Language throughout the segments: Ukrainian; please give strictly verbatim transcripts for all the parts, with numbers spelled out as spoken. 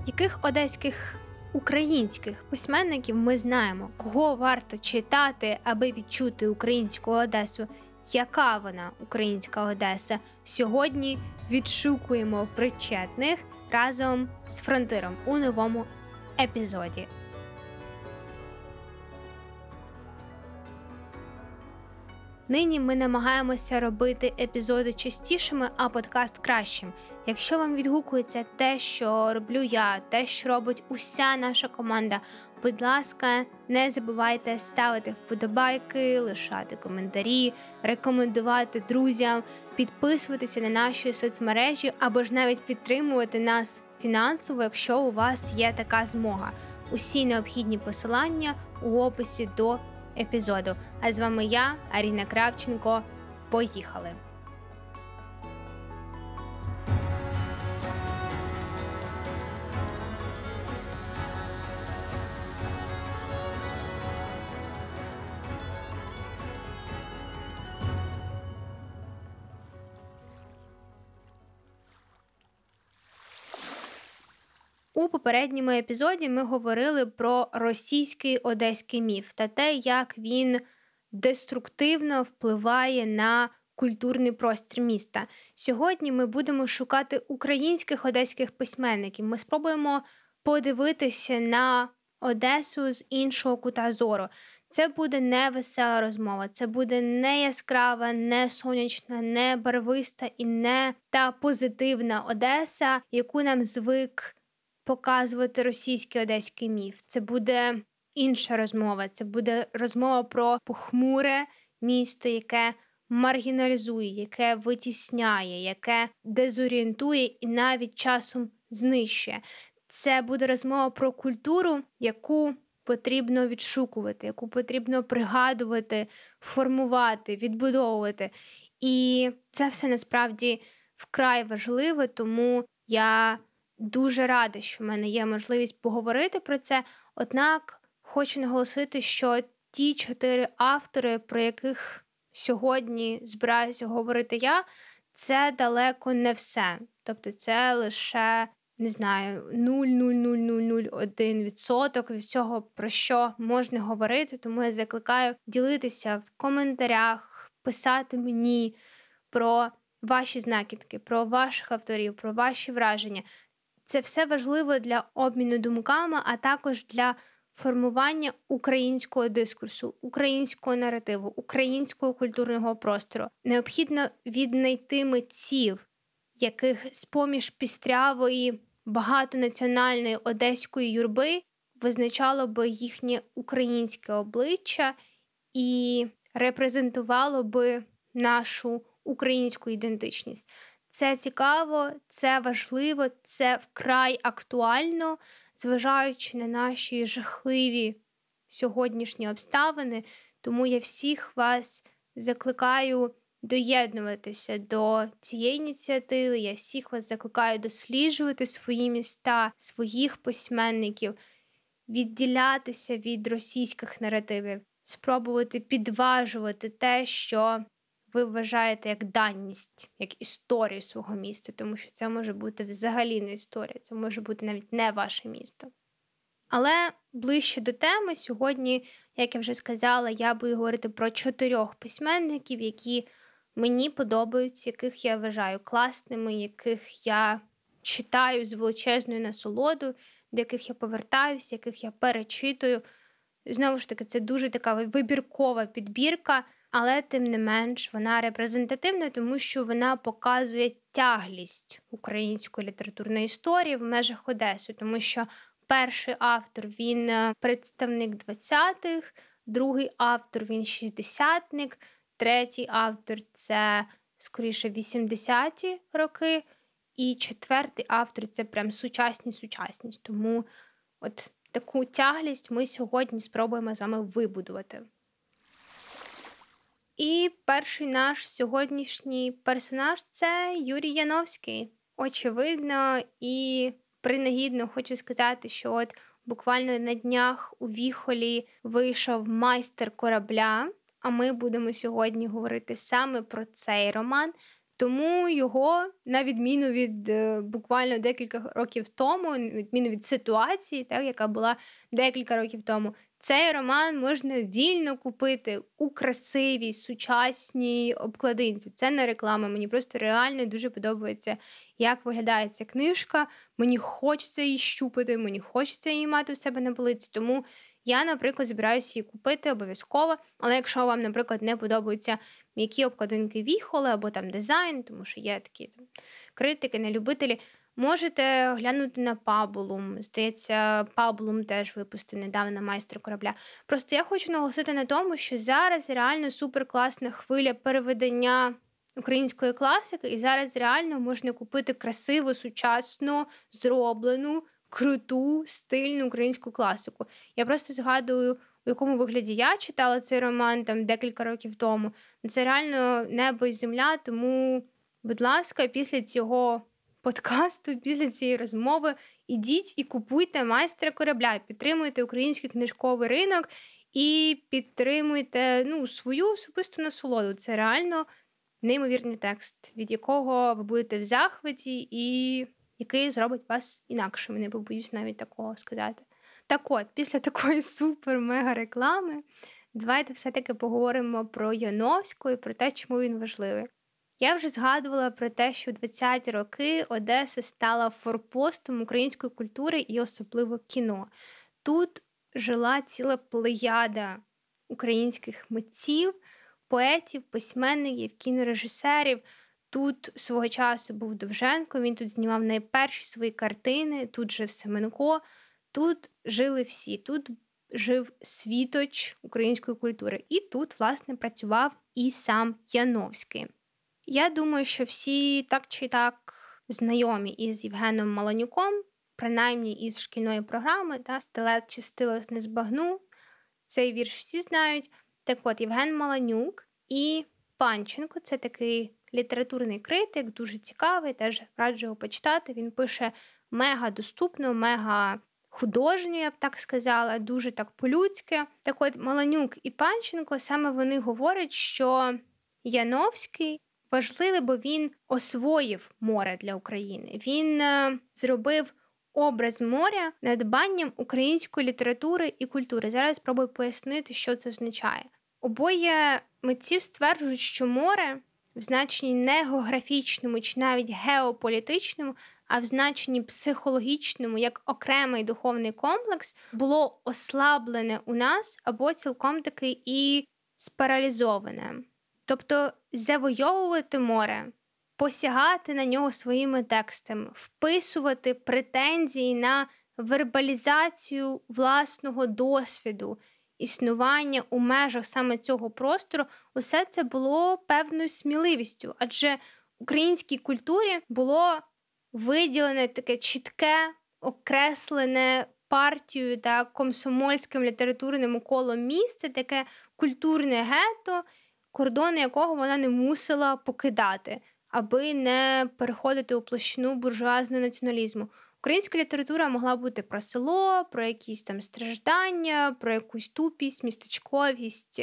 Яких одеських українських письменників ми знаємо? Кого варто читати, аби відчути українську Одесу? Яка вона, українська Одеса? Сьогодні відшукуємо причетних разом з Фронтиром у новому епізоді. Нині ми намагаємося робити епізоди частішими, а подкаст кращим. Якщо вам відгукується те, що роблю я, те, що робить уся наша команда, будь ласка, не забувайте ставити вподобайки, лишати коментарі, рекомендувати друзям, підписуватися на наші соцмережі або ж навіть підтримувати нас фінансово, якщо у вас є така змога. Усі необхідні посилання у описі до епізоду. А з вами я, Аріна Кравченко. Поїхали! У попередньому епізоді ми говорили про російський одеський міф та те, як він деструктивно впливає на культурний простір міста. Сьогодні ми будемо шукати українських одеських письменників. Ми спробуємо подивитися на Одесу з іншого кута зору. Це буде не весела розмова, це буде не яскрава, не сонячна, не барвиста і не та позитивна Одеса, яку нам звик показувати російський одеський міф. Це буде інша розмова. Це буде розмова про похмуре місто, яке маргіналізує, яке витісняє, яке дезорієнтує і навіть часом знищує. Це буде розмова про культуру, яку потрібно відшукувати, яку потрібно пригадувати, формувати, відбудовувати. І це все насправді вкрай важливо, тому я дуже рада, що в мене є можливість поговорити про це, однак хочу наголосити, що ті чотири автори, про яких сьогодні збираюся говорити я, це далеко не все. Тобто це лише, не знаю, нуль цілих нуль нуль нуль один відсоток від всього, про що можна говорити, тому я закликаю ділитися в коментарях, писати мені про ваші знахідки, про ваших авторів, про ваші враження. Це все важливо для обміну думками, а також для формування українського дискурсу, українського наративу, українського культурного простору. Необхідно віднайти митців, яких з-поміж пістрявої, багатонаціональної одеської юрби визначало би їхнє українське обличчя і репрезентувало би нашу українську ідентичність. Це цікаво, це важливо, це вкрай актуально, зважаючи на наші жахливі сьогоднішні обставини. Тому я всіх вас закликаю доєднуватися до цієї ініціативи, я всіх вас закликаю досліджувати свої міста, своїх письменників, відділятися від російських наративів, спробувати підважувати те, що ви вважаєте як даність, як історію свого міста, тому що це може бути взагалі не історія, це може бути навіть не ваше місто. Але ближче до теми сьогодні, як я вже сказала, я буду говорити про чотирьох письменників, які мені подобаються, яких я вважаю класними, яких я читаю з величезною насолодою, до яких я повертаюся, яких я перечитую. Знову ж таки, це дуже така вибіркова підбірка, але тим не менш вона репрезентативна, тому що вона показує тяглість української літературної історії в межах Одеси, тому що перший автор, він представник двадцятих, другий автор, він шістдесятник, третій автор – це, скоріше, вісімдесяті роки, і четвертий автор – це прям сучасність-сучасність. Тому от таку тяглість ми сьогодні спробуємо з вами вибудувати. І перший наш сьогоднішній персонаж – це Юрій Яновський. Очевидно і принагідно хочу сказати, що от буквально на днях у Віхолі вийшов «Майстер корабля», а ми будемо сьогодні говорити саме про цей роман, Тому його, на відміну від е, буквально декілька років тому, на відміну від ситуації, так, яка була декілька років тому, цей роман можна вільно купити у красивій, сучасній обкладинці. Це не реклама, мені просто реально дуже подобається, як виглядає ця книжка. Мені хочеться її щупати, мені хочеться її мати у себе на полиці, тому я, наприклад, збираюся її купити обов'язково. Але якщо вам, наприклад, не подобаються м'які обкладинки Віхоли або там дизайн, тому що є такі там критики, нелюбителі, можете глянути на Пабулум. Здається, Пабулум теж випустив недавно «Майстра корабля». Просто я хочу наголосити на тому, що зараз реально суперкласна хвиля переведення української класики, і зараз реально можна купити красиву, сучасно зроблену, круту, стильну українську класику. Я просто згадую, у якому вигляді я читала цей роман там декілька років тому. Це реально небо і земля, тому, будь ласка, після цього подкасту, після цієї розмови ідіть і купуйте «Майстра корабля», підтримуйте український книжковий ринок і підтримуйте ну, свою особисту насолоду. Це реально неймовірний текст, від якого ви будете в захваті і який зробить вас інакшими, не побоюсь навіть такого сказати. Так от, після такої супер-мега-реклами, давайте все-таки поговоримо про Яновського і про те, чому він важливий. Я вже згадувала про те, що в двадцяті роки Одеса стала форпостом української культури і особливо кіно. Тут жила ціла плеяда українських митців, поетів, письменників, кінорежисерів. Тут свого часу був Довженко, він тут знімав найперші свої картини, тут жив Семенко, тут жили всі, тут жив світоч української культури. І тут, власне, працював і сам Яновський. Я думаю, що всі так чи так знайомі із Євгеном Маланюком, принаймні із шкільної програми, та «Стилет чи стилет не збагну». Цей вірш всі знають. Так от, Євген Маланюк і Панченко – це такий літературний критик, дуже цікавий, теж раджу його почитати. Він пише мега доступно, мега художньо, я б так сказала, дуже так по-людськи. Так от, Маланюк і Панченко, саме вони говорять, що Яновський важливий, бо він освоїв море для України. Він е, зробив образ моря надбанням української літератури і культури. Зараз спробую пояснити, що це означає. Обоє митців стверджують, що море в значенні не географічному чи навіть геополітичному, а в значенні психологічному, як окремий духовний комплекс, було ослаблене у нас або цілком таки і спаралізоване. Тобто завойовувати море, посягати на нього своїми текстами, вписувати претензії на вербалізацію власного досвіду, існування у межах саме цього простору, усе це було певною сміливістю, адже українській культурі було виділене таке чітке, окреслене партією та комсомольським літературним колом місце, таке культурне гетто, кордони якого вона не мусила покидати, аби не переходити у площину буржуазного націоналізму. Українська література могла бути про село, про якісь там страждання, про якусь тупість, містечковість,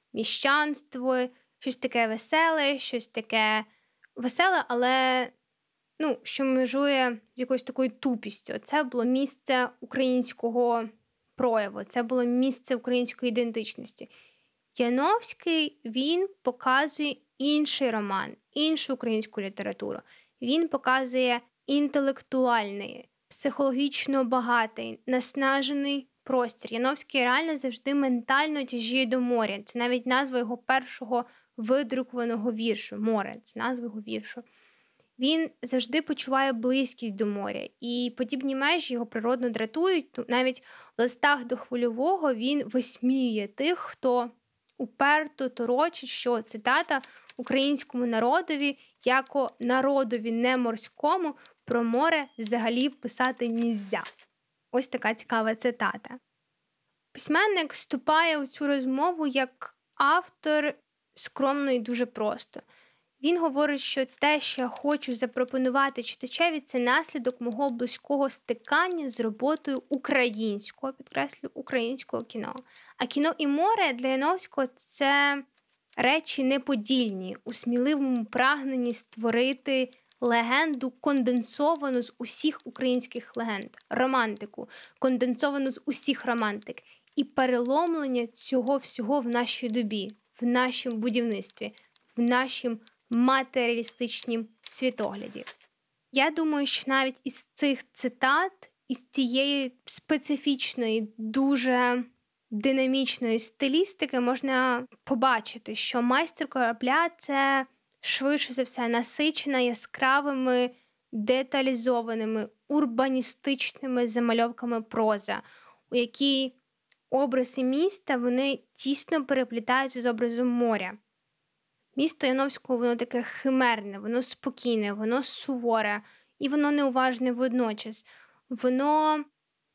міщанство, щось таке веселе, щось таке веселе, але ну, що межує з якоюсь такою тупістю. Це було місце українського прояву, це було місце української ідентичності. Яновський, він показує інший роман, іншу українську літературу. Він показує інтелектуальний, психологічно багатий, наснажений простір. Яновський реально завжди ментально тяжіє до моря. Це навіть назва його першого видрукуваного віршу. «Море» – це назва його віршу. Він завжди почуває близькість до моря, і подібні межі його природно дратують. Навіть в листах до Хвильового він висміює тих, хто уперто торочить, що, цитата, «українському народові, яко народові не морському, про море взагалі писати нізя». Ось така цікава цитата. Письменник вступає у цю розмову як автор скромно і дуже просто. Він говорить, що те, що я хочу запропонувати читачеві, це наслідок мого близького стикання з роботою українського, підкреслю, українського кіно. А кіно і море для Яновського – це речі неподільні у сміливому прагненні створити легенду, конденсовану з усіх українських легенд, романтику, конденсовану з усіх романтик, і переломлення цього всього в нашій добі, в нашому будівництві, в нашому матеріалістичному світогляді. Я думаю, що навіть із цих цитат, із цієї специфічної, дуже динамічної стилістики можна побачити, що «Майстер корабля» – це швидше за все насичена яскравими, деталізованими, урбаністичними замальовками проза, у якій образи міста, вони тісно переплітаються з образом моря. Місто Яновського, воно таке химерне, воно спокійне, воно суворе, і воно неуважне водночас. Воно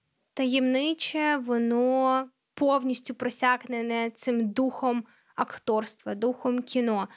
таємниче, воно повністю просякнене цим духом акторства, духом кіно.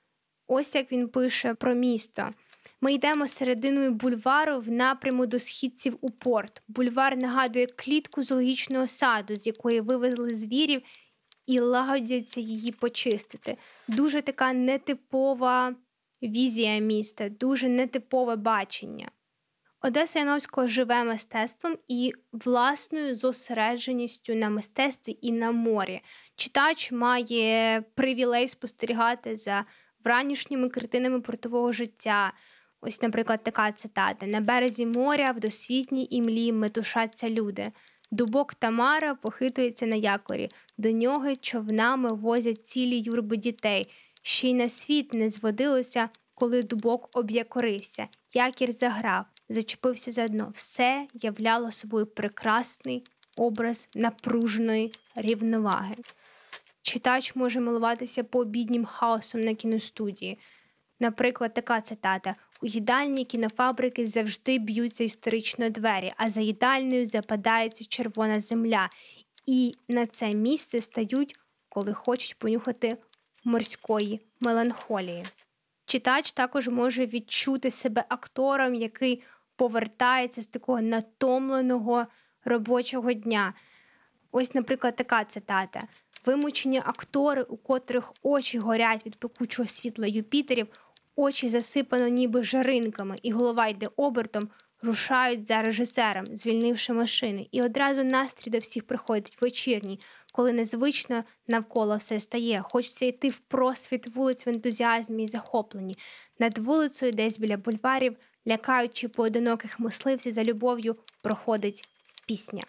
Ось як він пише про місто. Ми йдемо серединою бульвару в напряму до східців у порт. Бульвар нагадує клітку зоологічного саду, з якої вивезли звірів і лагодяться її почистити. Дуже така нетипова візія міста, дуже нетипове бачення. Одеса Яновського живе мистецтвом і власною зосередженістю на мистецтві і на морі. Читач має привілей спостерігати за вранішніми картинами портового життя. Ось, наприклад, така цитата. «На березі моря в досвітній імлі метушаться люди. Дубок Тамара похитується на якорі. До нього човнами возять цілі юрби дітей. Ще й на світ не зводилося, коли дубок об'якорився. Якір заграв, зачепився за дно. Все являло собою прекрасний образ напруженої рівноваги». Читач може милуватися пообіднім хаосом на кіностудії. Наприклад, така цитата. «У їдальні кінофабрики завжди б'ються історично двері, а за їдальнею западається червона земля. І на це місце стають, коли хочуть понюхати морської меланхолії». Читач також може відчути себе актором, який повертається з такого натомленого робочого дня. Ось, наприклад, така цитата. «Вимучені актори, у котрих очі горять від пекучого світла Юпітерів, очі засипано ніби жаринками, і голова йде обертом, рушають за режисером, звільнивши машини. І одразу настрій до всіх приходить вечірній, коли незвично навколо все стає. Хочеться йти в просвіт вулиць в ентузіазмі і захопленні. Над вулицею, десь біля бульварів, лякаючи поодиноких мисливців за любов'ю, проходить пісня».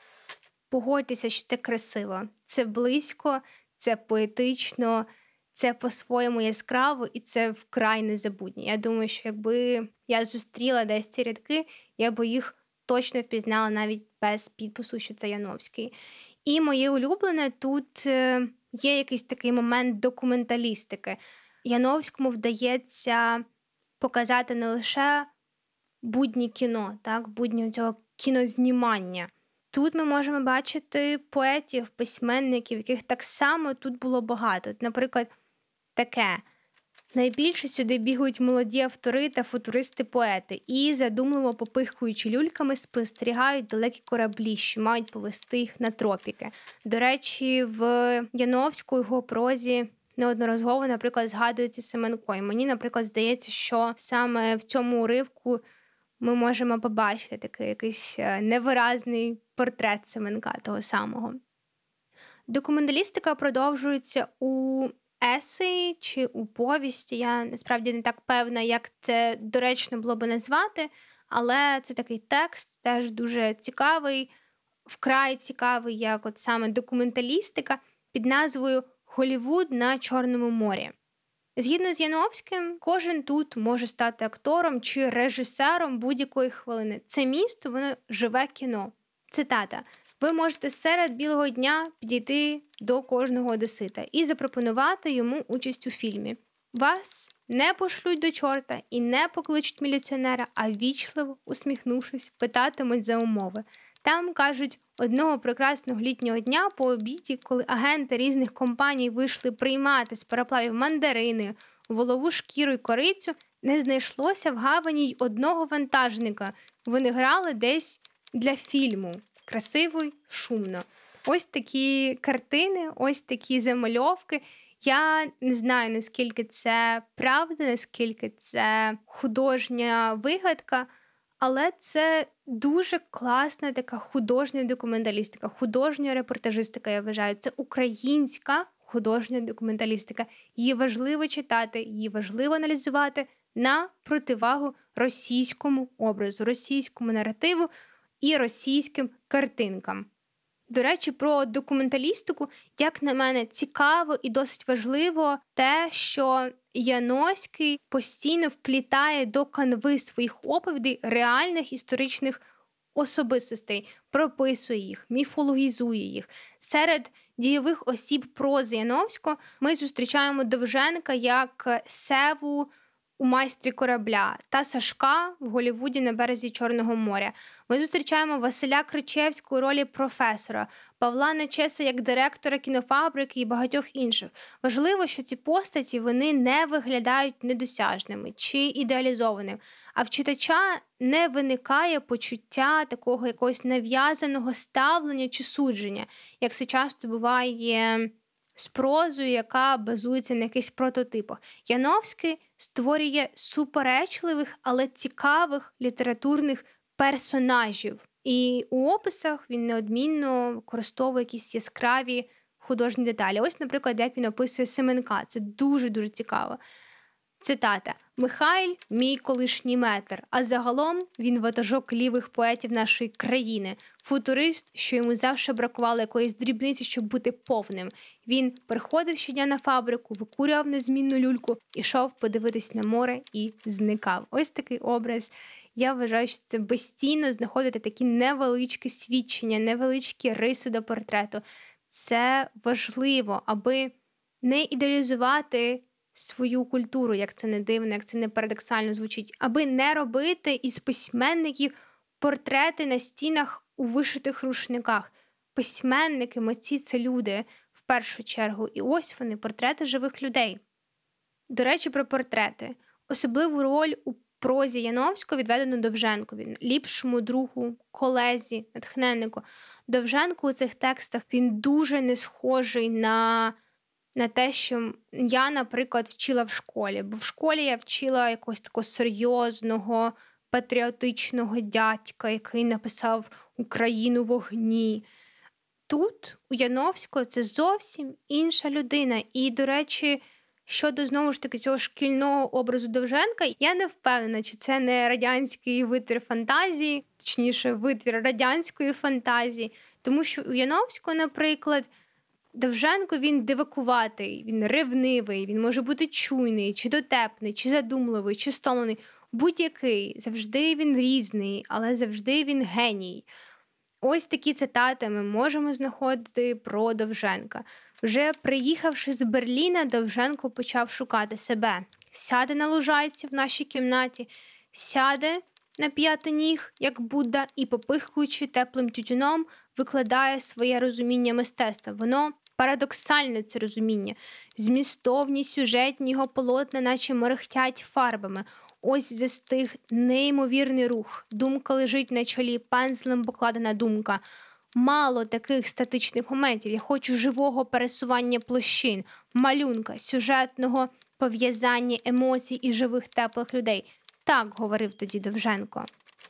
Погодьтеся, що це красиво, це близько, це поетично, це по-своєму яскраво і це вкрай незабутнє. Я думаю, що якби я зустріла десь ці рядки, я би їх точно впізнала навіть без підпису, що це Яновський. І моє улюблене, тут є якийсь такий момент документалістики. Яновському вдається показати не лише будні кіно, так, будні цього кінознімання. Тут ми можемо бачити поетів, письменників, яких так само тут було багато. Наприклад, таке. Найбільше сюди бігають молоді автори та футуристи-поети і, задумливо попихкуючи люльками, спостерігають далекі кораблі, що мають повести їх на тропіки. До речі, в Яновську його прозі неодноразово, наприклад, згадується Семенко. І мені, наприклад, здається, що саме в цьому уривку ми можемо побачити такий якийсь невиразний портрет Семенка того самого. Документалістика продовжується у есеї чи у повісті. Я насправді не так певна, як це доречно було би назвати, але це такий текст, теж дуже цікавий, вкрай цікавий, як от саме документалістика під назвою «Голлівуд на Чорному морі». Згідно з Яновським, кожен тут може стати актором чи режисером будь-якої хвилини. Це місто, воно живе кіно. Цитата. «Ви можете серед білого дня підійти до кожного одесита і запропонувати йому участь у фільмі. Вас не пошлють до чорта і не покличуть міліціонера, а вічливо, усміхнувшись, питатимуть за умови. Там, кажуть, одного прекрасного літнього дня по обіді, коли агенти різних компаній вийшли приймати з пароплавів мандарини, волову шкіру й корицю, не знайшлося в гавані й одного вантажника. Вони грали десь для фільму. Красиво й шумно». Ось такі картини, ось такі замальовки. Я не знаю, наскільки це правда, наскільки це художня вигадка, але це дуже класна така художня документалістика, художня репортажистика, я вважаю. Це українська художня документалістика. Її важливо читати, її важливо аналізувати на противагу російському образу, російському наративу і російським картинкам. До речі, про документалістику, як на мене, цікаво і досить важливо те, що Яновський постійно вплітає до канви своїх оповідей реальних історичних особистостей, прописує їх, міфологізує їх. Серед дійових осіб прози Яновського ми зустрічаємо Довженка як Севу у «Майстрі корабля» та Сашка в Голлівуді на березі Чорного моря. Ми зустрічаємо Василя Кричевського у ролі професора, Павла Нечеса як директора кінофабрики і багатьох інших. Важливо, що ці постаті вони не виглядають недосяжними чи ідеалізованими, а в читача не виникає почуття такого якогось нав'язаного ставлення чи судження, як це часто буває з прозою, яка базується на якихось прототипах. Яновський створює суперечливих, але цікавих літературних персонажів. І у описах він неодмінно використовує якісь яскраві художні деталі. Ось, наприклад, як він описує Семенка. Це дуже-дуже цікаво. Цитата. «Михайль – мій колишній метр, а загалом він ватажок лівих поетів нашої країни. Футурист, що йому завжди бракувало якоїсь дрібниці, щоб бути повним. Він приходив щодня на фабрику, викурював незмінну люльку, ішов подивитись на море і зникав». Ось такий образ. Я вважаю, що це безцінно знаходити такі невеличкі свідчення, невеличкі риси до портрету. Це важливо, аби не ідеалізувати свою культуру, як це не дивно, як це не парадоксально звучить, аби не робити із письменників портрети на стінах у вишитих рушниках. Письменники, митці – це люди в першу чергу. І ось вони, портрети живих людей. До речі, про портрети. Особливу роль у прозі Яновського відведено Довженкові, ліпшому другу, колезі, натхненнику. Довженко у цих текстах він дуже не схожий на на те, що я, наприклад, вчила в школі. Бо в школі я вчила якогось такого серйозного, патріотичного дядька, який написав «Україну в вогні». Тут у Яновського це зовсім інша людина. І, до речі, щодо, знову ж таки, цього шкільного образу Довженка, я не впевнена, чи це не радянський витвір фантазії, точніше, витвір радянської фантазії. Тому що у Яновського, наприклад, Довженко, він дивакуватий, він ревнивий, він може бути чуйний, чи дотепний, чи задумливий, чи стомлений. Будь-який. Завжди він різний, але завжди він геній. Ось такі цитати ми можемо знаходити про Довженка. Вже приїхавши з Берліна, Довженко почав шукати себе. Сяде на лужайці в нашій кімнаті, сяде на п'ятий ніг, як Будда, і, попихкуючи теплим тютюном, викладає своє розуміння мистецтва. Воно парадоксальне, це розуміння. Змістовні, сюжетні його полотна, наче мерехтять фарбами. Ось застиг неймовірний рух. Думка лежить на чолі, пензлем покладена думка. Мало таких статичних моментів. Я хочу живого пересування площин, малюнка, сюжетного пов'язання емоцій і живих теплих людей. Так говорив тоді Довженко.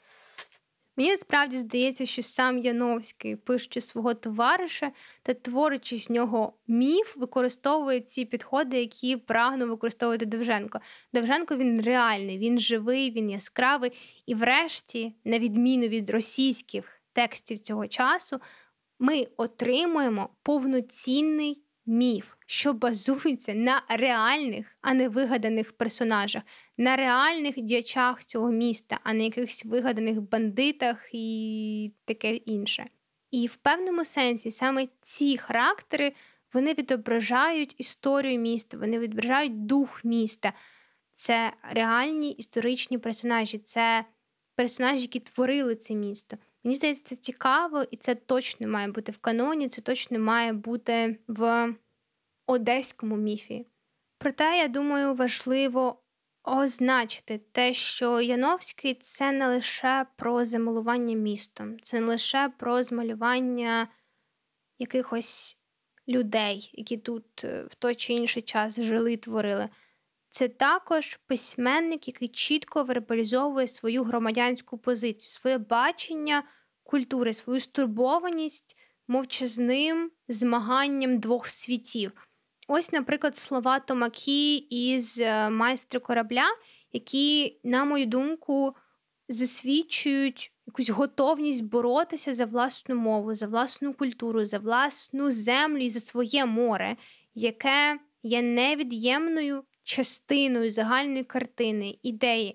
Мені справді здається, що сам Яновський, пишучи свого товариша та творячи з нього міф, використовує ці підходи, які прагнув використовувати Довженко. Довженко, він реальний, він живий, він яскравий. І врешті, на відміну від російських текстів цього часу, ми отримуємо повноцінний міф, що базується на реальних, а не вигаданих персонажах, на реальних діячах цього міста, а не якихось вигаданих бандитах і таке інше. І в певному сенсі саме ці характери, вони відображають історію міста, вони відображають дух міста. Це реальні історичні персонажі, це персонажі, які творили це місто. Мені здається, це цікаво, і це точно має бути в каноні, це точно має бути в одеському міфі. Проте, я думаю, важливо означити те, що Яновський – це не лише про замалювання містом, це не лише про змалювання якихось людей, які тут в той чи інший час жили і творили. Це також письменник, який чітко вербалізовує свою громадянську позицію, своє бачення культури, свою стурбованість мовчазним змаганням двох світів. Ось, наприклад, слова Томакі із «Майстри корабля», які, на мою думку, засвідчують якусь готовність боротися за власну мову, за власну культуру, за власну землю і за своє море, яке є невід'ємною частиною загальної картини, ідеї.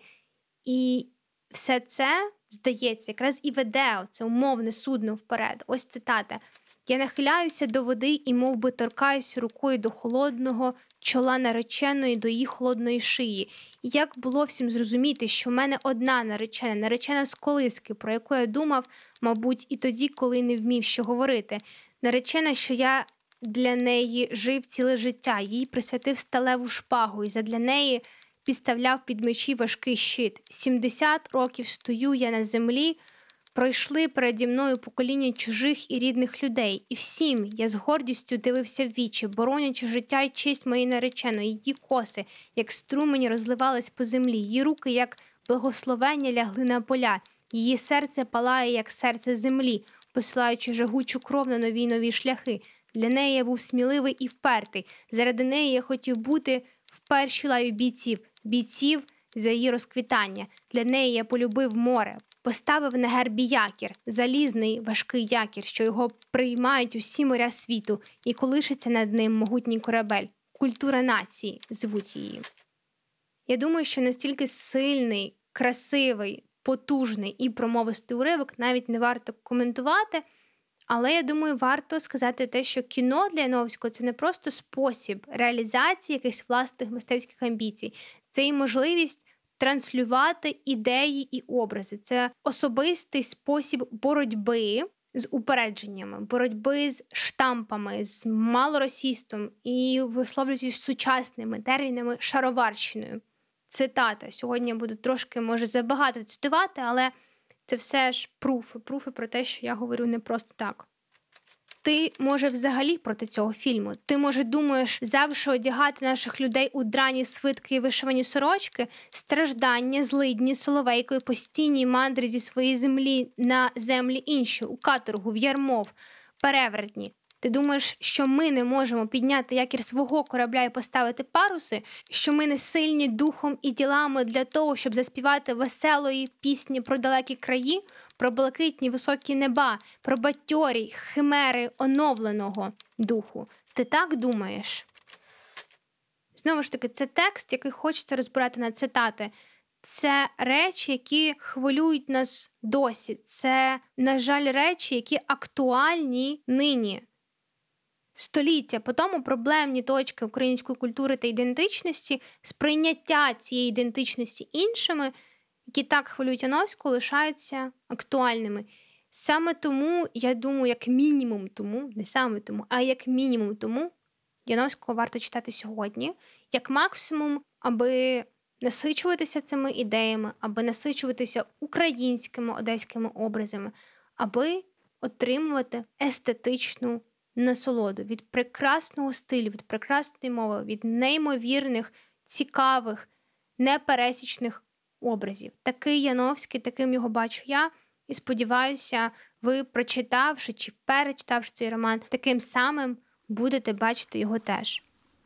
І все це, здається, якраз і веде це умовне судно вперед. Ось цитата. «Я нахиляюся до води і мов би торкаюся рукою до холодного чола нареченої, до її холодної шиї. І як було всім зрозуміти, що в мене одна наречена, наречена з колиски, про яку я думав, мабуть, і тоді, коли не вмів що говорити. Наречена, що я для неї жив ціле життя, їй присвятив сталеву шпагу, і задля неї підставляв під мечі важкий щит. Сімдесят років стою я на землі, пройшли переді мною покоління чужих і рідних людей, і всім я з гордістю дивився в вічі, боронячи життя й честь моєї нареченої, її коси, як струмені, розливались по землі, її руки, як благословення, лягли на поля, її серце палає, як серце землі, посилаючи жагучу кров на нові нові шляхи. Для неї я був сміливий і впертий, заради неї я хотів бути в першій лаві бійців, бійців за її розквітання. Для неї я полюбив море, поставив на гербі якір, залізний важкий якір, що його приймають усі моря світу, і колишиться над ним могутній корабель. Культура нації звуть її. Я думаю, що настільки сильний, красивий, потужний і промовистий уривок навіть не варто коментувати, але я думаю, варто сказати те, що кіно для Яновського – це не просто спосіб реалізації якихось власних мистецьких амбіцій, це і можливість транслювати ідеї і образи. Це особистий спосіб боротьби з упередженнями, боротьби з штампами, з малоросійством і висловлюючись сучасними термінами шароварщиною. Цитата. Сьогодні я буду трошки, може, забагато цитувати, але це все ж пруфи, пруфи про те, що я говорю не просто так. Ти, може, взагалі проти цього фільму? Ти, може, думаєш завжди одягати наших людей у драні свитки і вишивані сорочки, страждання, злидні, соловейкою, постійні мандри зі своєї землі на землі інші, у каторгу, в ярмов, перевертні? Ти думаєш, що ми не можемо підняти якір свого корабля і поставити паруси? Що ми не сильні духом і ділами для того, щоб заспівати веселої пісні про далекі краї, про блакитні високі неба, про бадьорі химери оновленого духу? Ти так думаєш? Знову ж таки, це текст, який хочеться розбирати на цитати. Це речі, які хвилюють нас досі. Це, на жаль, речі, які актуальні нині. Століття по тому проблемні точки української культури та ідентичності, сприйняття цієї ідентичності іншими, які так хвилюють Яновського, лишаються актуальними. Саме тому, я думаю, як мінімум тому, не саме тому, а як мінімум тому, Яновського варто читати сьогодні, як максимум, аби насичуватися цими ідеями, аби насичуватися українськими одеськими образами, аби отримувати естетичну насолоду від прекрасного стилю, від прекрасної мови, від неймовірних, цікавих, непересічних образів. Такий Яновський, таким його бачу я, і сподіваюся, ви, прочитавши чи перечитавши цей роман, таким самим будете бачити його теж.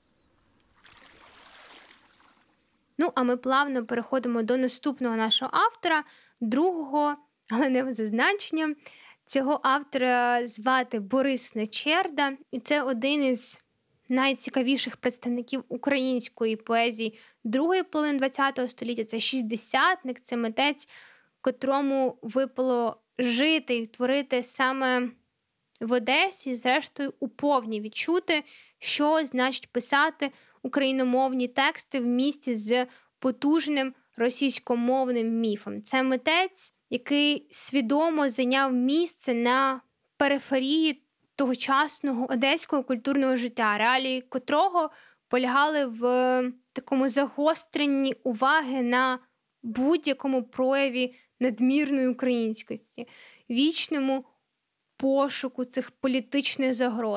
Ну, а ми плавно переходимо до наступного нашого автора, другого, але не за зазначенням. Цього автора звати Борис Нечерда, і це один із найцікавіших представників української поезії другої половини ХХ століття. Це шістдесятник, це митець, котрому випало жити і творити саме в Одесі, зрештою уповні відчути, що значить писати україномовні тексти в місті з потужним російськомовним міфом. Це митець, який свідомо зайняв місце на периферії тогочасного одеського культурного життя, реалії котрого полягали в такому загостренні уваги на будь-якому прояві надмірної українськості, вічному пошуку цих політичних загроз,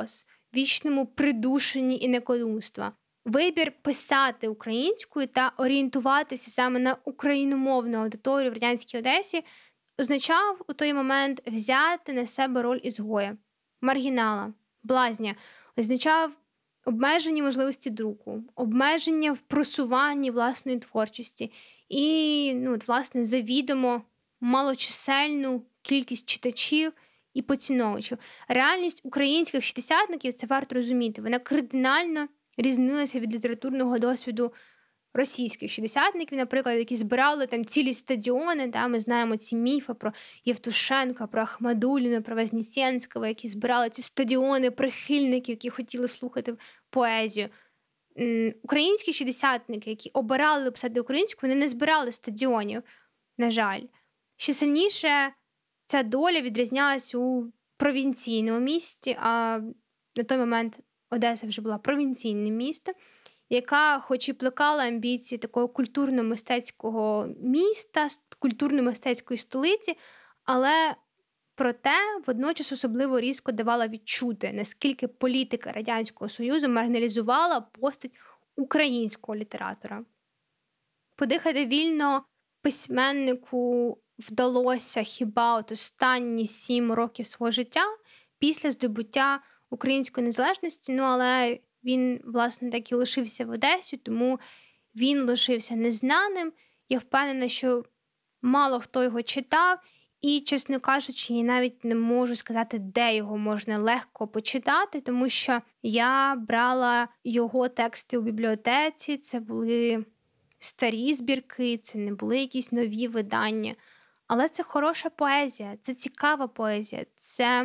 вічному придушенні інакодумства. Вибір писати українською та орієнтуватися саме на україномовну аудиторію в радянській Одесі означав у той момент взяти на себе роль ізгоя, маргінала, блазня, означав обмежені можливості друку, обмеження в просуванні власної творчості і, ну, от, власне, завідомо малочисельну кількість читачів і поціновувачів. Реальність українських шістдесятників, це варто розуміти, вона кардинально різнилася від літературного досвіду російських шістдесятників, наприклад, які збирали там цілі стадіони, да, ми знаємо ці міфи про Євтушенка, про Ахмадуліна, про Вознесенського, які збирали ці стадіони прихильників, які хотіли слухати поезію. Українські шістдесятники, які обирали писати українською, вони не збирали стадіонів, на жаль. Ще сильніше ця доля відрізнялась у провінційному місті, а на той момент Одеса вже була провінційним містом, яка хоч і плекала амбіції такого культурно-мистецького міста, культурно-мистецької столиці, але проте водночас особливо різко давала відчути, наскільки політика Радянського Союзу маргіналізувала постать українського літератора. Подихати вільно письменнику вдалося хіба от останні сім років свого життя після здобуття української незалежності, ну але він, власне, так і лишився в Одесі, тому він лишився незнаним. Я впевнена, що мало хто його читав, і, чесно кажучи, я навіть не можу сказати, де його можна легко почитати, тому що я брала його тексти у бібліотеці, це були старі збірки, це не були якісь нові видання. Але це хороша поезія, це цікава поезія, це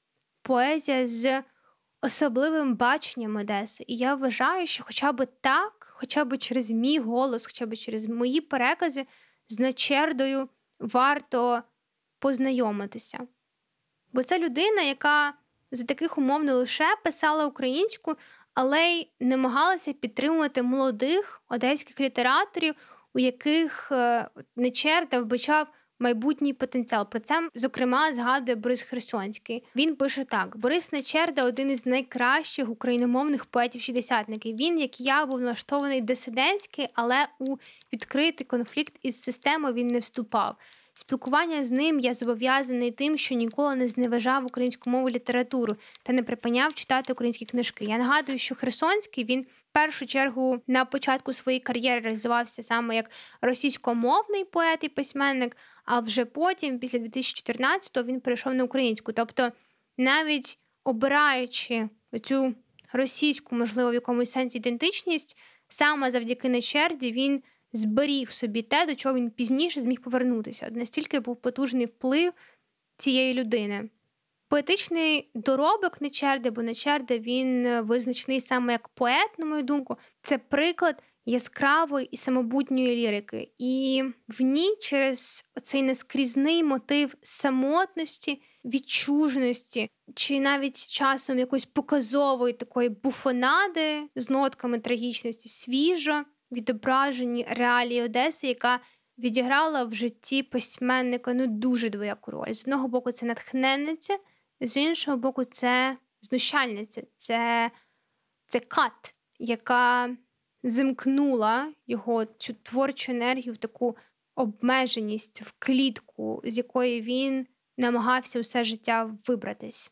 поезія з особливим баченням Одеси. І я вважаю, що хоча б так, хоча б через мій голос, хоча б через мої перекази з Начердою варто познайомитися. Бо це людина, яка за таких умов не лише писала українську, але й намагалася підтримувати молодих одеських літераторів, у яких Начерда вбачав майбутній потенціал. Про це, зокрема, згадує Борис Херсонський. Він пише так. Борис Начерда – один із найкращих україномовних поетів-шістдесятників. Він, як і я, був налаштований дисидентськи, але у відкритий конфлікт із системою він не вступав. Спілкування з ним я зобов'язаний тим, що ніколи не зневажав українську мову літературу та не припиняв читати українські книжки. Я нагадую, що Херсонський, він в першу чергу на початку своєї кар'єри реалізувався саме як російськомовний поет і письменник, а вже потім, після дві тисячі чотирнадцятого, він перейшов на українську. Тобто, навіть обираючи цю російську, можливо, в якомусь сенсі ідентичність, саме завдяки Начерді він зберіг собі те, до чого він пізніше зміг повернутися. От настільки був потужний вплив цієї людини. Поетичний доробок Начерди, бо Начерда, він визначений саме як поет, на мою думку, це приклад яскравої і самобутньої лірики. І в ній через цей наскрізний мотив самотності, відчуженості, чи навіть часом якоїсь показової такої буфонади з нотками трагічності, свіжо відображені реалії Одеси, яка відіграла в житті письменника ну дуже двояку роль. З одного боку, це натхненниця, з іншого боку, це знущальниця, це, це кат, яка замкнула його цю творчу енергію в таку обмеженість, в клітку, з якої він намагався усе життя вибратись.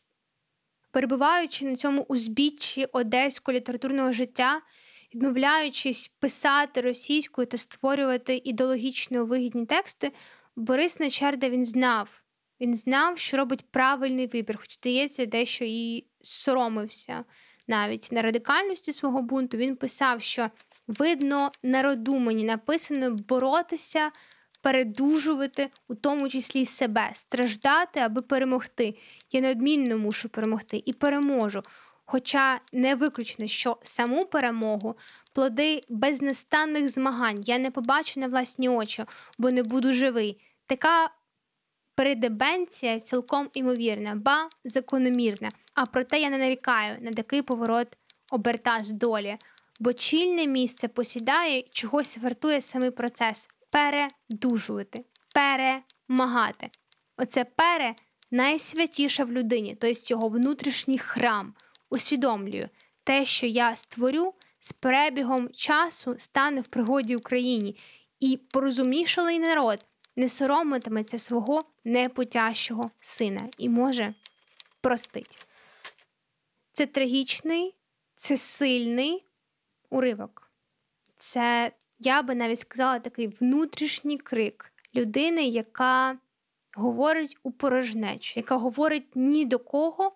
Перебуваючи на цьому узбіччі одеського літературного життя, відмовляючись писати російською та створювати ідеологічно вигідні тексти, Борис Начерда, він знав. Він знав, що робить правильний вибір, хоч, здається, дещо і соромився навіть на радикальності свого бунту. Він писав, що видно, народу мені написано боротися, передужувати, у тому числі себе, страждати, аби перемогти. Я неодмінно мушу перемогти і переможу. Хоча не виключно, що саму перемогу, плоди безнастанних змагань я не побачу на власні очі, бо не буду живий. Така передебенція цілком імовірна, ба закономірна. А проте я не нарікаю на такий поворот оберта з долі, бо чільне місце посідає, чогось вартує самий процес – передужувати, перемагати. Оце пере – найсвятіше в людині, тобто його внутрішній храм, усвідомлюю, те, що я створю, з перебігом часу стане в пригоді Україні. І порозумнішалий народ не соромитиметься свого непутящого сина і може простить. Це трагічний, це сильний уривок. Це, я би навіть сказала, такий внутрішній крик людини, яка говорить у порожнечу, яка говорить ні до кого,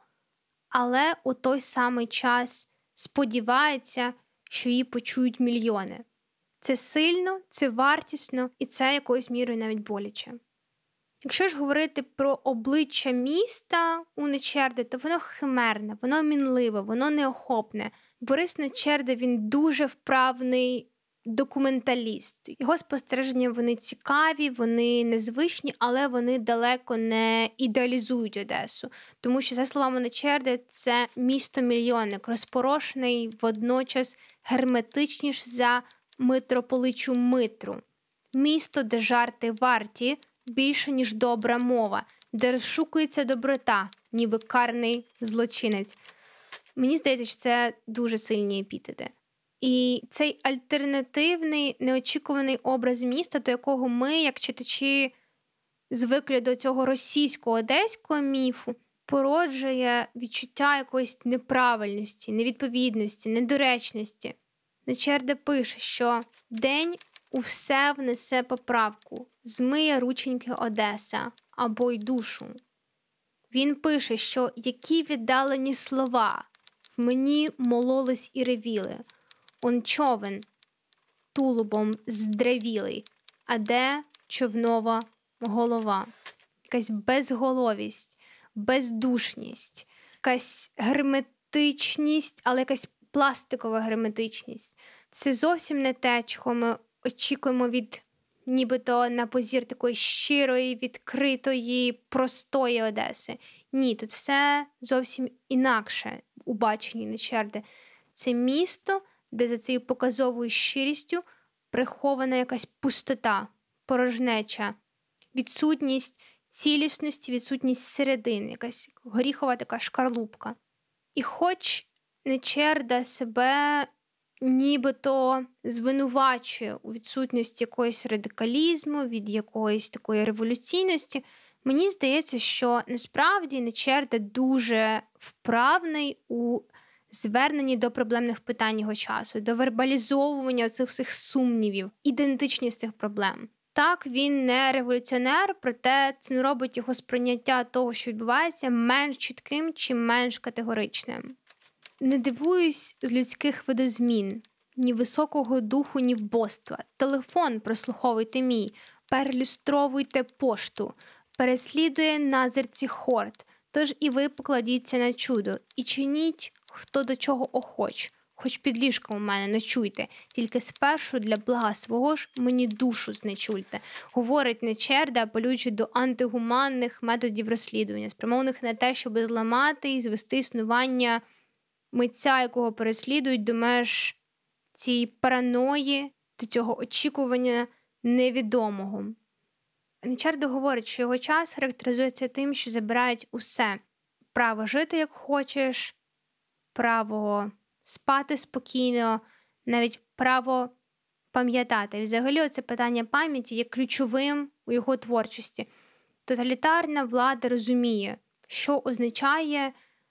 але у той самий час сподівається, що її почують мільйони. Це сильно, це вартісно і це якоюсь мірою навіть боляче. Якщо ж говорити про обличчя міста у Нечерди, то воно химерне, воно мінливе, воно неохопне. Борис Нечерда, він дуже вправний документаліст. Його спостереження, вони цікаві, вони незвичні, але вони далеко не ідеалізують Одесу. Тому що, за словами Нечерди, це місто-мільйонник, розпорошений водночас герметичніш за митрополичу Митру. Місто, де жарти варті більше, ніж добра мова, де розшукується доброта, ніби карний злочинець. Мені здається, що це дуже сильні епітети. І цей альтернативний, неочікуваний образ міста, до якого ми, як читачі, звикли до цього російського одеського міфу, породжує відчуття якоїсь неправильності, невідповідності, недоречності. Нечерда пише, що день у все внесе поправку, змиє рученьки Одеса або й душу. Він пише, що які віддалені слова в мені мололись і ревіли. Он човен тулубом здревілий, а де човнова голова? Якась безголовість, бездушність, якась герметичність, але якась пластикова герметичність. Це зовсім не те, чого ми очікуємо від нібито на позір такої щирої, відкритої, простої Одеси. Ні, тут все зовсім інакше у баченні Нечерди. Це місто, де за цією показовою щирістю прихована якась пустота, порожнеча, відсутність цілісності, відсутність середини, якась горіхова така шкарлупка. І хоч Нечерда себе нібито звинувачує у відсутності якоїсь радикалізму, від якоїсь такої революційності, мені здається, що насправді Нечерда дуже вправний у зверненні до проблемних питань його часу, до вербалізовування цих всіх сумнівів, ідентичність цих проблем. Так, він не революціонер, проте це не робить його сприйняття того, що відбувається, менш чітким чи менш категоричним. Не дивуюсь з людських видозмін, ні високого духу, ні вбоства. Телефон прослуховуйте мій, перелюстровуйте пошту, переслідує на зерці хорд, тож і ви покладіться на чудо, і чиніть, хто до чого охоч, хоч під ліжком у мене ночуйте, тільки спершу для блага свого ж мені душу знечульте. Говорить Нечерда, апелюючи до антигуманних методів розслідування, спрямованих на те, щоб зламати і звести існування митця, якого переслідують, до меж цієї параної, до цього очікування невідомого. Нечерда говорить, що його час характеризується тим, що забирають усе. Право жити, як хочеш, право спати спокійно, навіть право пам'ятати. І взагалі оце питання пам'яті є ключовим у його творчості. Тоталітарна влада розуміє, що означає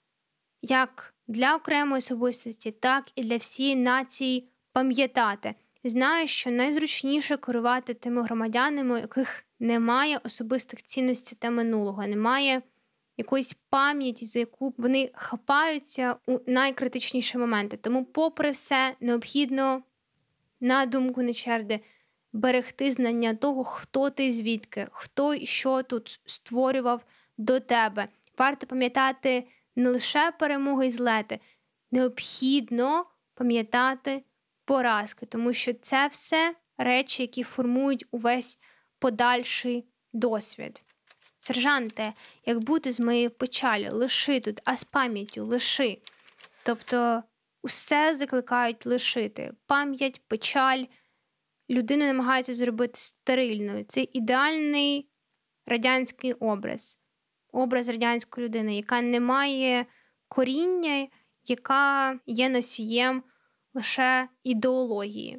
як для окремої особистості, так і для всієї нації пам'ятати. Знає, що найзручніше керувати тими громадянами, у яких немає особистих цінностей та минулого, немає якоїсь пам'яті, за яку вони хапаються у найкритичніші моменти. Тому, попри все, необхідно, на думку Нечерди, берегти знання того, хто ти, звідки, хто і що тут створював до тебе. Варто пам'ятати не лише перемоги і злети, необхідно пам'ятати поразки, тому що це все речі, які формують увесь подальший досвід. Сержанте, як бути з моєю печалю, лиши тут, а з пам'яттю лиши. Тобто усе закликають лишити. Пам'ять, печаль, людину намагаються зробити стерильною. Це ідеальний радянський образ. Образ радянської людини, яка не має коріння, яка є носієм лише ідеології.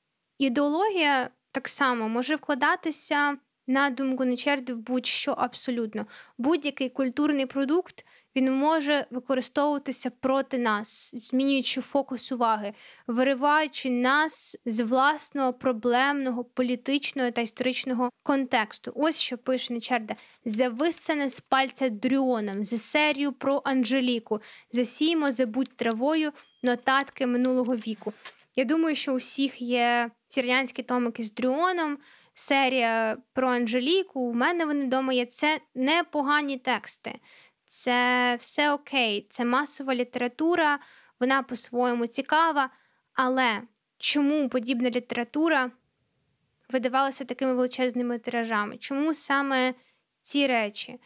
Ідеологія так само може вкладатися, на думку Нечерди, в будь-що абсолютно. Будь-який культурний продукт, він може використовуватися проти нас, змінюючи фокус уваги, вириваючи нас з власного проблемного, політичного та історичного контексту. Ось що пише Нечерда. «Зависане з пальця дріоном, за серію про Анжеліку, засіймо, забудь травою, нотатки минулого віку». Я думаю, що у всіх є ці радянські томики з дріоном, серія про Анжеліку, у мене вони вдома є. Це непогані тексти. Це все окей, це масова література, вона по-своєму цікава, але чому подібна література видавалася такими величезними тиражами? Чому саме ці речі?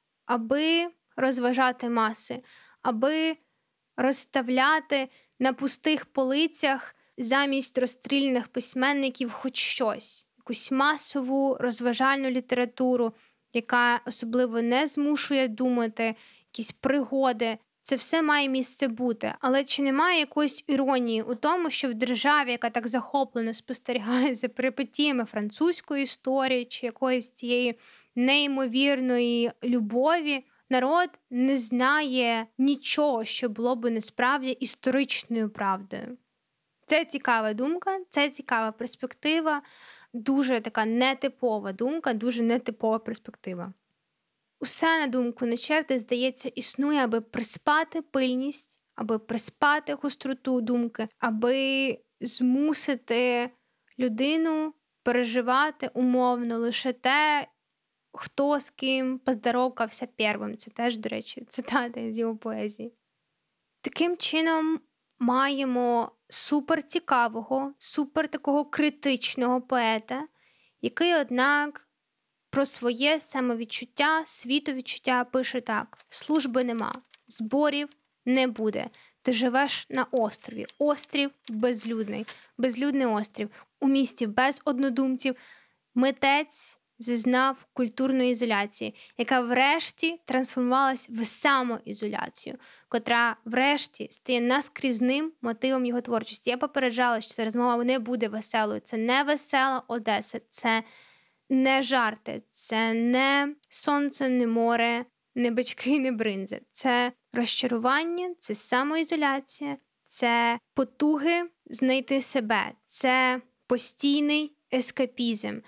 Аби розважати маси, аби розставляти на пустих полицях замість розстріляних письменників хоч щось, якусь масову розважальну літературу, яка особливо не змушує думати, якісь пригоди. Це все має місце бути. Але чи немає якоїсь іронії у тому, що в державі, яка так захоплено спостерігає за перипетіями французької історії чи якоїсь цієї неймовірної любові, народ не знає нічого, що було би насправді історичною правдою? Це цікава думка, це цікава перспектива, дуже така нетипова думка, дуже нетипова перспектива. Усе, на думку Нечерди, здається, існує, аби приспати пильність, аби приспати гостроту думки, аби змусити людину переживати умовно лише те, хто з ким поздоровкався первим. Це теж, до речі, цитата з його поезії. Таким чином маємо суперцікавого, супер такого критичного поета, який, однак, про своє самовідчуття, світовідчуття пише так. «Служби нема, зборів не буде. Ти живеш на острові. Острів безлюдний. Безлюдний острів. У місті без однодумців. Митець зазнав культурної ізоляції, яка врешті трансформувалась в самоізоляцію, котра врешті стає наскрізним мотивом його творчості». Я попереджала, що ця розмова не буде веселою. Це не весела Одеса, це не жарти, це не сонце, не море, не бички, не бринза. Це розчарування, це самоізоляція, це потуги знайти себе, це постійний ескапізм,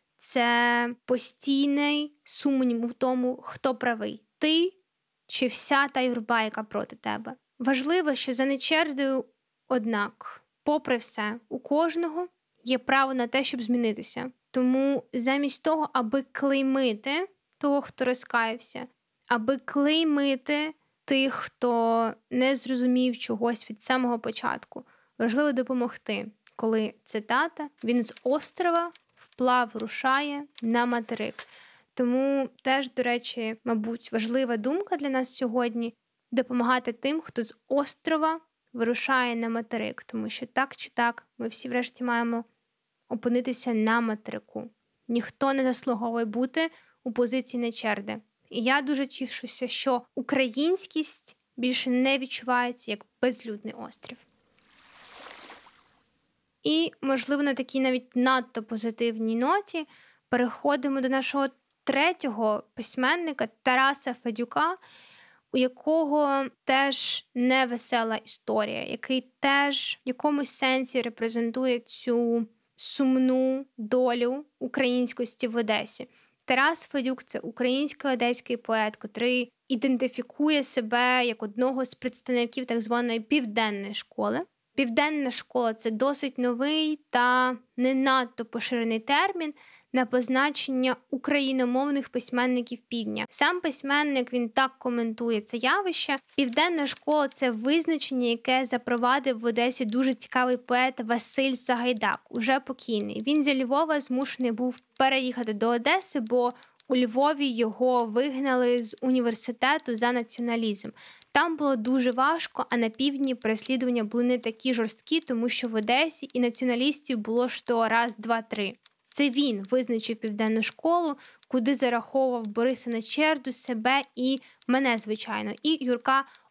це постійний сумнів в тому, хто правий. Ти чи вся та юрба, яка проти тебе. Важливо, що за Нечердою, однак, попри все, у кожного є право на те, щоб змінитися. Тому замість того, аби клеймити того, хто розкаявся, аби клеймити тих, хто не зрозумів чогось від самого початку, важливо допомогти, коли, цитата, він з острова вплав рушає на материк. Тому теж, до речі, мабуть, важлива думка для нас сьогодні – допомагати тим, хто з острова вирушає на материк. Тому що так чи так ми всі врешті маємо опинитися на материку. Ніхто не заслуговує бути у позиції Нечерди. І я дуже тішуся, що українськість більше не відчувається як безлюдний острів. І, можливо, на такій навіть надто позитивній ноті переходимо до нашого третього письменника Тараса Федюка, у якого теж невесела історія, який теж в якомусь сенсі репрезентує цю сумну долю українськості в Одесі. Тарас Федюк – це український одеський поет, котрий ідентифікує себе як одного з представників так званої південної школи. Південна школа – це досить новий та не надто поширений термін на позначення україномовних письменників півдня. Сам письменник, він так коментує це явище. Південна школа – це визначення, яке запровадив в Одесі дуже цікавий поет Василь Сагайдак, уже покійний. Він зі Львова змушений був переїхати до Одеси, бо у Львові його вигнали з університету за націоналізм. Там було дуже важко, а на півдні переслідування були не такі жорсткі, тому що в Одесі і націоналістів було що раз, два, три. Це він визначив південну школу, куди зараховував Бориса Нечерду, себе і мене, звичайно, і Юрка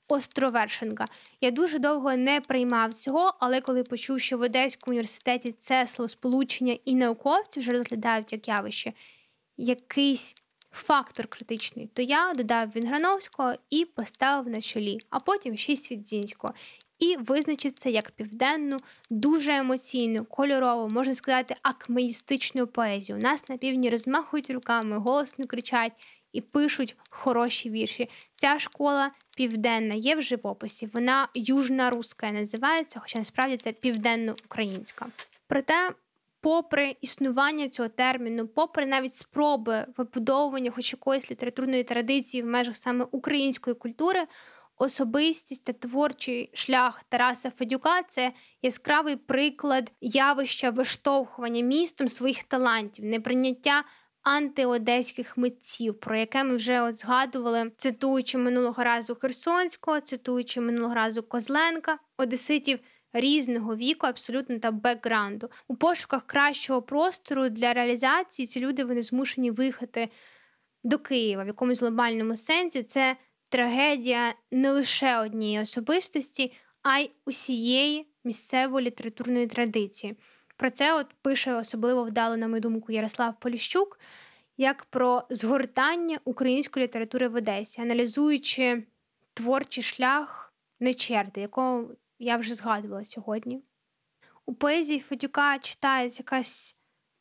Островершенка. Я дуже довго не приймав цього, але коли почув, що в Одеському університеті це словосполучення і науковці вже розглядають як явище, якийсь фактор критичний, то я додав Вінграновського і поставив на чолі, а потім ще й Свідзінського. І визначив це як південну, дуже емоційну, кольорову, можна сказати, акмеїстичну поезію. У нас на півдні розмахують руками, голосно кричать і пишуть хороші вірші. Ця школа південна є в живописі, вона южно-руська називається, хоча насправді це південно-українська. Проте, попри існування цього терміну, попри навіть спроби вибудовування хоч якоїсь літературної традиції в межах саме української культури, особистість та творчий шлях Тараса Федюка – це яскравий приклад явища виштовхування містом своїх талантів, неприйняття антиодеських митців, про яке ми вже от згадували, цитуючи минулого разу Херсонського, цитуючи минулого разу Козленка, одеситів різного віку, абсолютно та бекграунду. У пошуках кращого простору для реалізації ці люди вони змушені виїхати до Києва в якомусь глобальному сенсі. Це трагедія не лише однієї особистості, а й усієї місцевої літературної традиції. Про це от пише особливо вдало, на мою думку, Ярослав Поліщук, як про згортання української літератури в Одесі, аналізуючи творчий шлях Нечерди, якого я вже згадувала сьогодні. У поезії Федюка читається якась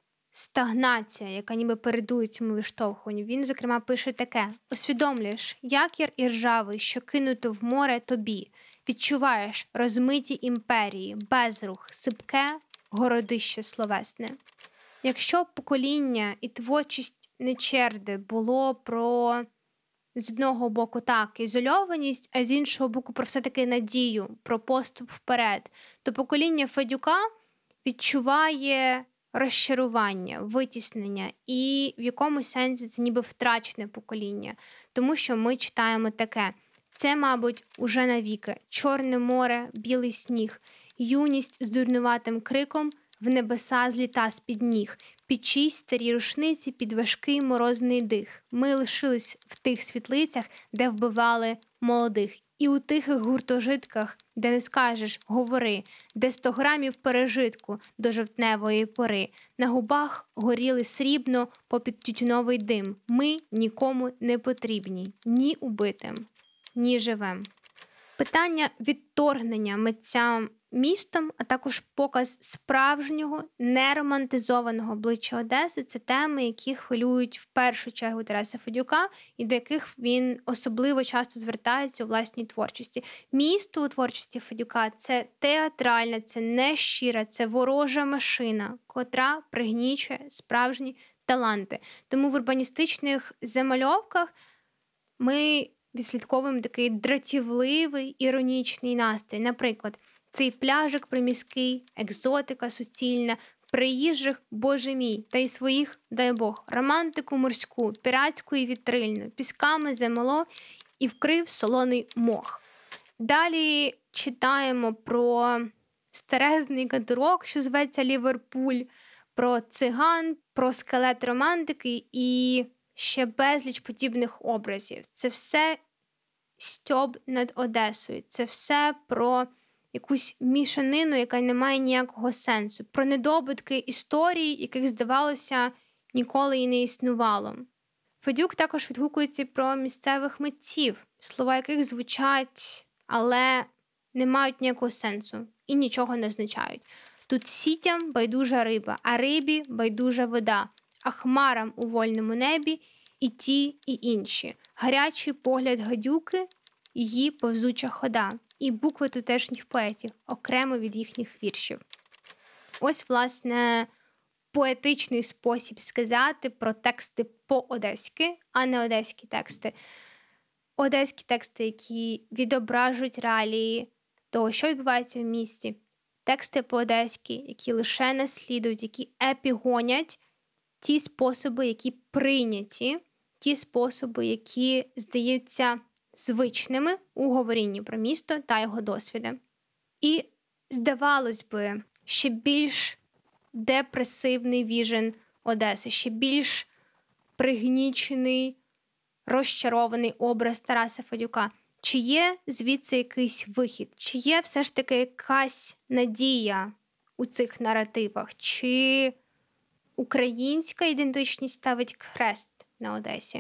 стагнація, яка ніби передує цьому виштовхуванню. Він, зокрема, пише таке: «Усвідомлюєш, якір і ржавий, що кинуто в море тобі. Відчуваєш розмиті імперії, безрух, сипке городище словесне». Якщо покоління і творчість Нечерди було про, з одного боку, так, ізольованість, а з іншого боку, про все-таки надію, про поступ вперед, то покоління Федюка відчуває розчарування, витіснення, і в якомусь сенсі це ніби втрачене покоління. Тому що ми читаємо таке: це, мабуть, уже навіки, чорне море, білий сніг, юність з дурнуватим криком в небеса зліта з-під ніг, під чиїсь старі рушниці, під важкий морозний дих. Ми лишились в тих світлицях, де вбивали молодих. І у тихих гуртожитках, де не скажеш «говори», де сто грамів пережитку до жовтневої пори. На губах горіли срібно попід тютюновий дим. Ми нікому не потрібні, ні убитим, ні живим. Питання відторгнення митцям містом, а також показ справжнього, неромантизованого обличчя Одеси – це теми, які хвилюють в першу чергу Тараса Федюка і до яких він особливо часто звертається у власній творчості. Місто у творчості Федюка – це театральна, це нещира, це ворожа машина, котра пригнічує справжні таланти. Тому в урбаністичних замальовках ми відслідковуємо такий дратівливий, іронічний настрій. Наприклад, цей пляжик приміський, екзотика суцільна, приїжджих, боже мій, та й своїх, дай Бог, романтику морську, піратську і вітрильну, пісками замело і вкрив солоний мох. Далі читаємо про старезний катурок, що зветься Ліверпуль, про циган, про скелет романтики і ще безліч подібних образів. Це все стьоб над Одесою, це все про якусь мішанину, яка не має ніякого сенсу, про недобитки історій, яких, здавалося, ніколи і не існувало. Федюк також відгукується про місцевих митців, слова яких звучать, але не мають ніякого сенсу і нічого не означають. Тут сітям байдужа риба, а рибі байдужа вода, а хмарам у вольному небі і ті, і інші. Гарячий погляд гадюки, її повзуча хода. І букви тутешніх поетів, окремо від їхніх віршів. Ось, власне, поетичний спосіб сказати про тексти по-одеськи, а не одеські тексти. Одеські тексти, які відображують реалії того, що відбувається в місті. Тексти по-одеськи, які лише наслідують, які епігонять ті способи, які прийняті, ті способи, які здаються звичними у говорінні про місто та його досвіди. І, здавалось би, ще більш депресивний віжен Одеси, ще більш пригнічений, розчарований образ Тараса Федюка. Чи є звідси якийсь вихід? Чи є все ж таки якась надія у цих наративах? Чи українська ідентичність ставить хрест на Одесі?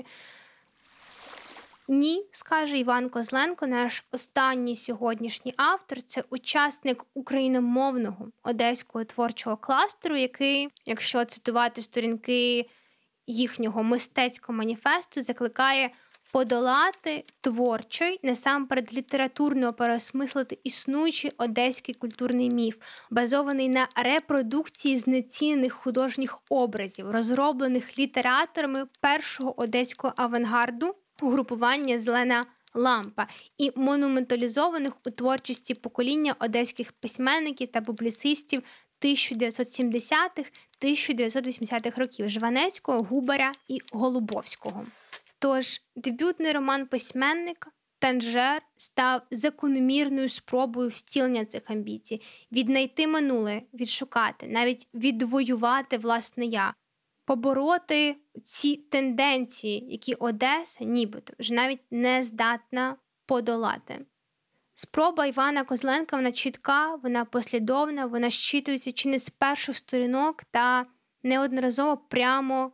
Ні, скаже Іван Козленко, наш останній сьогоднішній автор. Це учасник україномовного одеського творчого кластеру, який, якщо цитувати сторінки їхнього мистецького маніфесту, закликає подолати творчий, насамперед літературно переосмислити існуючий одеський культурний міф, базований на репродукції знецінених художніх образів, розроблених літераторами першого одеського авангарду, угрупування «Зелена лампа» і монументалізованих у творчості покоління одеських письменників та публіцистів тисяча дев'ятсот сімдесятих - тисяча дев'ятсот вісімдесятих років Жванецького, Губаря і Голубовського. Тож дебютний роман письменника «Танжер» став закономірною спробою втілення цих амбіцій, віднайти минуле, відшукати, навіть відвоювати власне я, побороти ці тенденції, які Одеса нібито вже навіть не здатна подолати. Спроба Івана Козленка, вона чітка, вона послідовна, вона щитується чи не з перших сторінок та неодноразово прямо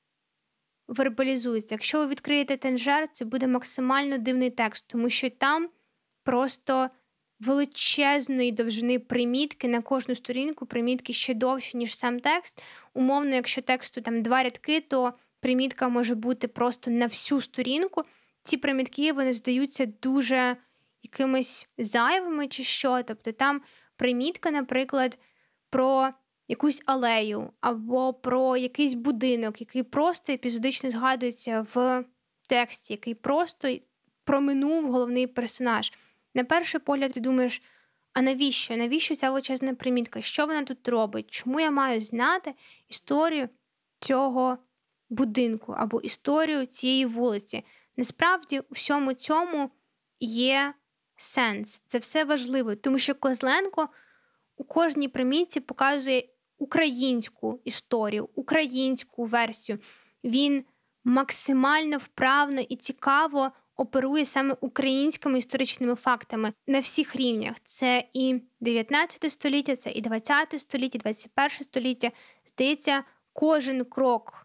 вербалізується. Якщо ви відкриєте «Танжер», це буде максимально дивний текст, тому що там просто величезної довжини примітки на кожну сторінку, примітки ще довші, ніж сам текст. Умовно, якщо тексту там два рядки, то примітка може бути просто на всю сторінку. Ці примітки, вони здаються дуже якимись зайвими чи що. Тобто там примітка, наприклад, про якусь алею або про якийсь будинок, який просто епізодично згадується в тексті, який просто проминув головний персонаж. На перший погляд ти думаєш, а навіщо? Навіщо ця величезна примітка? Що вона тут робить? Чому я маю знати історію цього будинку або історію цієї вулиці? Насправді, у всьому цьому є сенс. Це все важливо, тому що Козленко у кожній примітці показує українську історію, українську версію. Він максимально вправно і цікаво оперує саме українськими історичними фактами на всіх рівнях. Це і дев'ятнадцяте століття, це і двадцяте століття, двадцять перше століття. Здається, кожен крок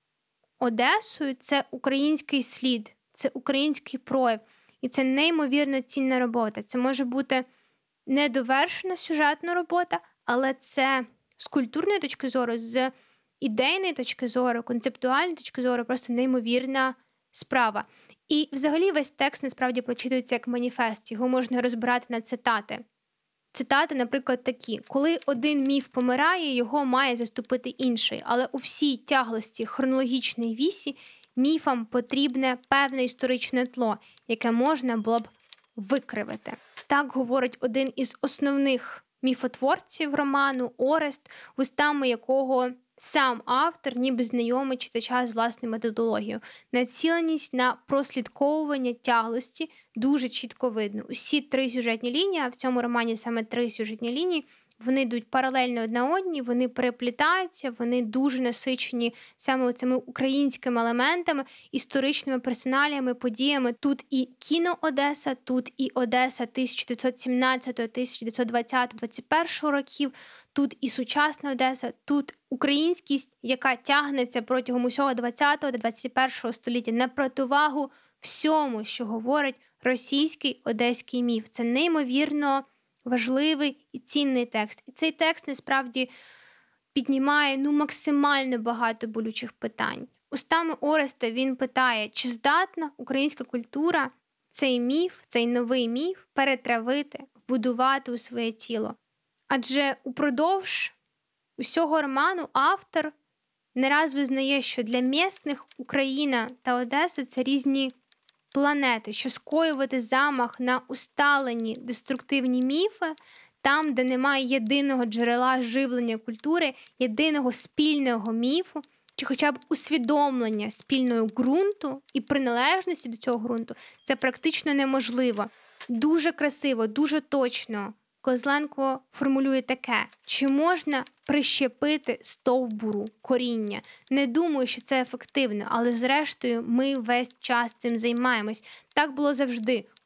Одесою – це український слід, це український прояв. І це неймовірно цінна робота. Це може бути недовершена сюжетна робота, але це з культурної точки зору, з ідейної точки зору, концептуальної точки зору просто неймовірна справа. І взагалі весь текст насправді прочитується як маніфест. Його можна розбирати на цитати. Цитати, наприклад, такі. Коли один міф помирає, його має заступити інший. Але у всій тяглості хронологічної вісі міфам потрібне певне історичне тло, яке можна було б викривити. Так говорить один із основних міфотворців роману Орест, вустами якого сам автор ніби знайомий читача з власною методологією. Націленість на прослідковування тяглості дуже чітко видно. Усі три сюжетні лінії, а в цьому романі саме три сюжетні лінії, вони йдуть паралельно одна одній, вони переплітаються, вони дуже насичені саме цими українськими елементами, історичними персоналіями, подіями. Тут і кіно Одеса, тут і Одеса тисяча дев'ятсот сімнадцятого - тисяча дев'ятсот двадцятого - двадцять першого років, тут і сучасна Одеса, тут українськість, яка тягнеться протягом усього двадцятого та двадцять першого століття на противагу всьому, що говорить російський одеський міф. Це неймовірно важливий і цінний текст. І цей текст, насправді, піднімає ну, максимально багато болючих питань. Устами Ореста він питає, чи здатна українська культура цей міф, цей новий міф перетравити, вбудувати у своє тіло. Адже упродовж усього роману автор не раз визнає, що для місцевих Україна та Одеса – це різні планети, що скоювати замах на усталені деструктивні міфи там, де немає єдиного джерела живлення культури, єдиного спільного міфу, чи хоча б усвідомлення спільного ґрунту і приналежності до цього ґрунту, це практично неможливо. Дуже красиво, дуже точно Козленко формулює таке: чи можна прищепити стовбуру коріння? Не думаю, що це ефективно, але зрештою ми весь час цим займаємось. Так було завжди.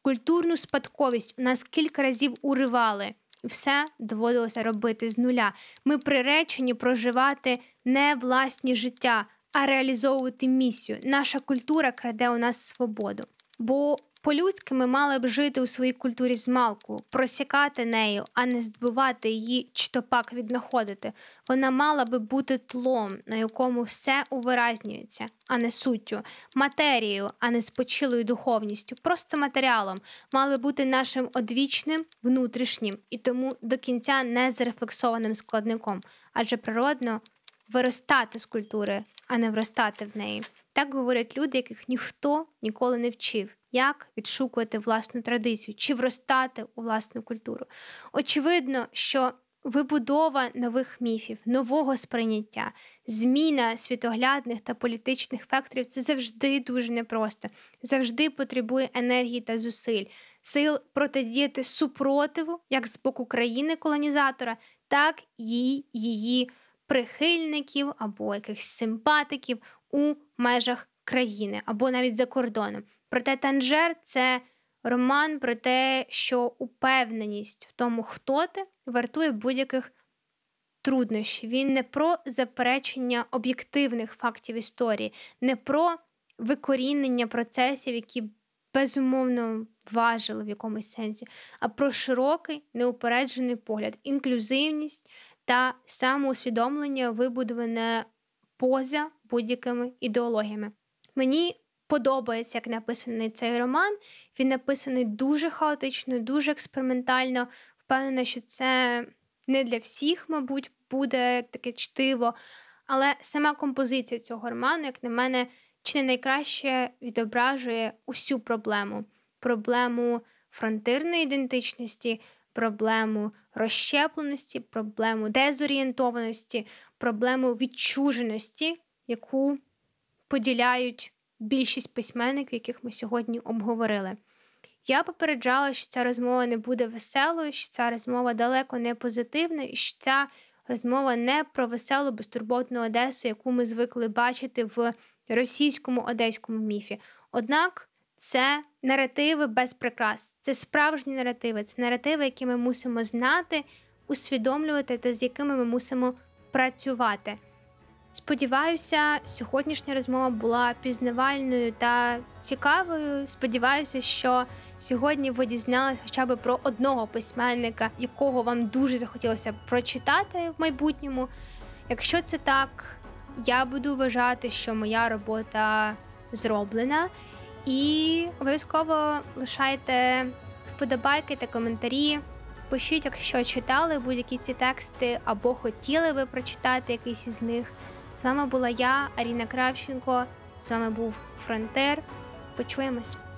Культурну спадковість у нас кілька разів уривали. І все доводилося робити з нуля. Ми приречені проживати не власні життя, а реалізовувати місію. Наша культура краде у нас свободу. Бо по-людськи ми мали б жити у своїй культурі змалку, просікати нею, а не здобувати її чи то пак віднаходити. Вона мала би бути тлом, на якому все увиразнюється, а не суттю, матерією, а не спочилою духовністю, просто матеріалом, мали бути нашим одвічним внутрішнім і тому до кінця не зарефлексованим складником, адже природно виростати з культури, а не вростати в неї. Так говорять люди, яких ніхто ніколи не вчив, як відшукувати власну традицію, чи вростати у власну культуру. Очевидно, що вибудова нових міфів, нового сприйняття, зміна світоглядних та політичних факторів – це завжди дуже непросто, завжди потребує енергії та зусиль, сил протидіяти супротиву, як з боку країни-колонізатора, так і її прихильників або якихось симпатиків у межах країни, або навіть за кордоном. Проте «Танжер» – це роман про те, що упевненість в тому, хто ти, вартує будь-яких труднощів. Він не про заперечення об'єктивних фактів історії, не про викорінення процесів, які безумовно важили в якомусь сенсі, а про широкий, неупереджений погляд, інклюзивність та самоусвідомлення, вибудоване поза будь-якими ідеологіями. Мені подобається, як написаний цей роман. Він написаний дуже хаотично, дуже експериментально. Впевнена, що це не для всіх, мабуть, буде таке чтиво. Але сама композиція цього роману, як на мене, чи не найкраще відображує усю проблему. Проблему фронтирної ідентичності, проблему розщепленості, проблему дезорієнтованості, проблему відчуженості, яку поділяють більшість письменників, яких ми сьогодні обговорили. Я попереджала, що ця розмова не буде веселою, що ця розмова далеко не позитивна, і що ця розмова не про веселу, безтурботну Одесу, яку ми звикли бачити в російському одеському міфі. Однак це наративи без прикрас, це справжні наративи, це наративи, які ми мусимо знати, усвідомлювати та з якими ми мусимо працювати. Сподіваюся, сьогоднішня розмова була пізнавальною та цікавою. Сподіваюся, що сьогодні ви дізналися хоча б про одного письменника, якого вам дуже захотілося прочитати в майбутньому. Якщо це так, я буду вважати, що моя робота зроблена. І обов'язково лишайте вподобайки та коментарі. Пишіть, якщо читали будь-які ці тексти або хотіли ви прочитати якийсь із них. З вами була я, Аріна Кравченко. З вами був Фронтир. Почуємось.